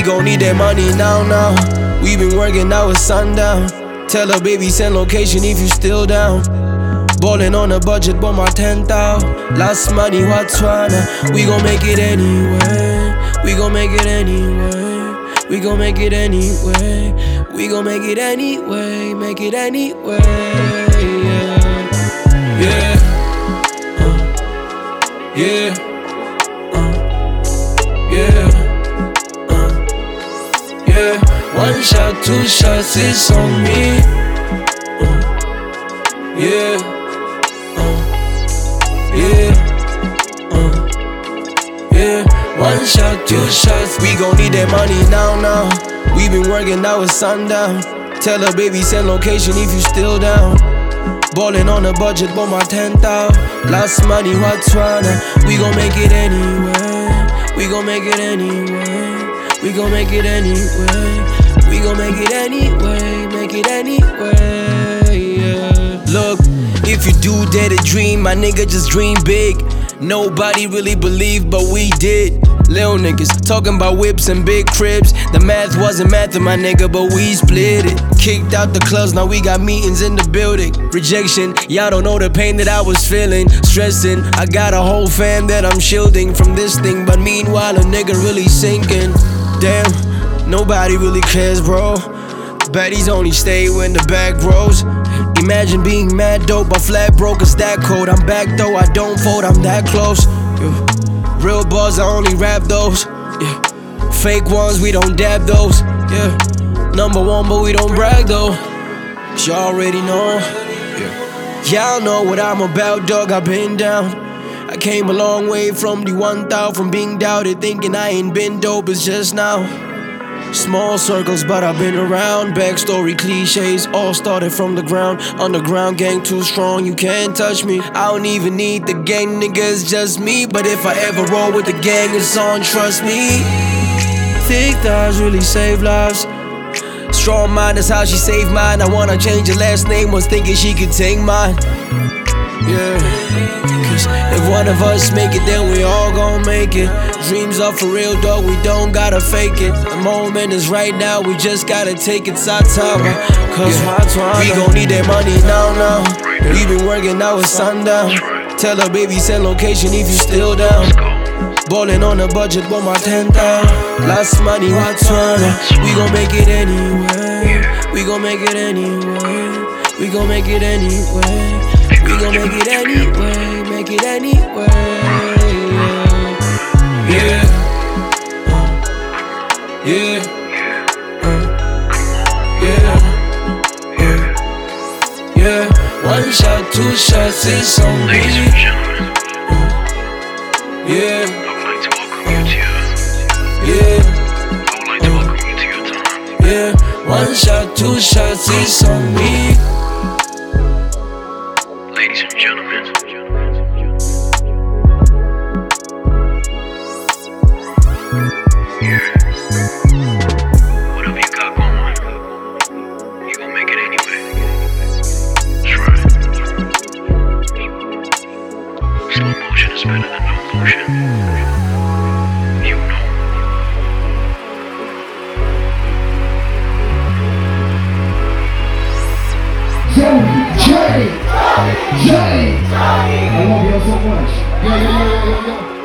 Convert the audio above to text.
gon' need that money now. We been working out with sundown. Tell her baby send location if you still down. Ballin' on a budget, but my 10,000. Last money, what's one? We gon' make it anyway. We gon' make it anyway. We gon' make it anyway. We gon' make it anyway. Make it anyway. Yeah. Yeah. Yeah. Yeah. One shot, two shots, it's on me. Yeah. Yeah. Yeah. One shot, two shots. We gon' need that money now. We been working out with sundown. Tell her baby send location if you still down. Ballin' on a budget, but my 10,000. Last money, what's one? We gon' make it anyway. We gon' make it anyway. We gon' make it anyway. We gon' make it anyway. Make it anyway. Yeah. Look, if you do dare to dream, my nigga just dream big. Nobody really believed, but we did. Lil niggas talking about whips and big cribs. The math wasn't math, my nigga, but we split it. Kicked out the clubs, now we got meetings in the building. Rejection, y'all don't know the pain that I was feeling. Stressing, I got a whole fam that I'm shielding from this thing. But meanwhile, a nigga really sinking. Damn, nobody really cares, bro. Baddies only stay when the bag grows. Imagine being mad dope, but flat broke is that cold. I'm back though, I don't fold, I'm that close. Yeah. Real bars, I only rap those. Yeah. Fake ones, we don't dab those. Yeah. Number one, but we don't brag though. Y'all already know. Yeah. Y'all know what I'm about, dog. I've been down. I came a long way from the 1,000, from being doubted, thinking I ain't been dope. It's just now. Small circles, but I've been around. Backstory cliches, all started from the ground. Underground gang too strong, you can't touch me. I don't even need the gang, nigga, it's just me. But if I ever roll with the gang, it's on, trust me. Thick thighs really save lives. Strong mind, that's how she saved mine. I wanna change her last name, was thinking she could take mine. Yeah, cause if one of us make it, then we all gon' make it. Dreams are for real, dog, we don't gotta fake it. The moment is right now, we just gotta take it time. Cause we gon' need that money now. We been working out with sundown. Tell her baby send location if you still down. Ballin' on a budget, but my 10,000. Last money, what's one? We gon' make it anyway. We gon' make it anyway. We gon' make it anyway. We gon' make it anyway, make it anyway. Yeah. Yeah. Yeah. Yeah. One shot, two shots, it's on me. Yeah. Yeah. Yeah. One shot, two shots, it's on me. Ladies and gentlemen, yeah. Whatever you got going, you gon' make it anyway. Try it. Slow motion is better than no motion. You know. Jay! I love y'all so much. Yeah.